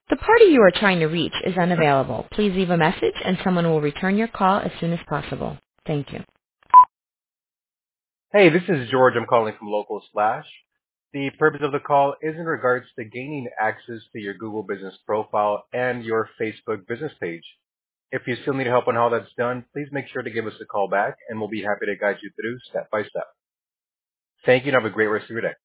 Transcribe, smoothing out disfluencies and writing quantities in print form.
The party you are trying to reach is unavailable. Please leave a message and someone will return your call as soon as possible. Thank you. Hey, this is George. I'm calling from Local Slash. The purpose of the call is in regards to gaining access to your Google Business profile and your Facebook business page. If you still need help on how that's done, please make sure to give us a call back and we'll be happy to guide you through step by step. Thank you and have a great rest of your day.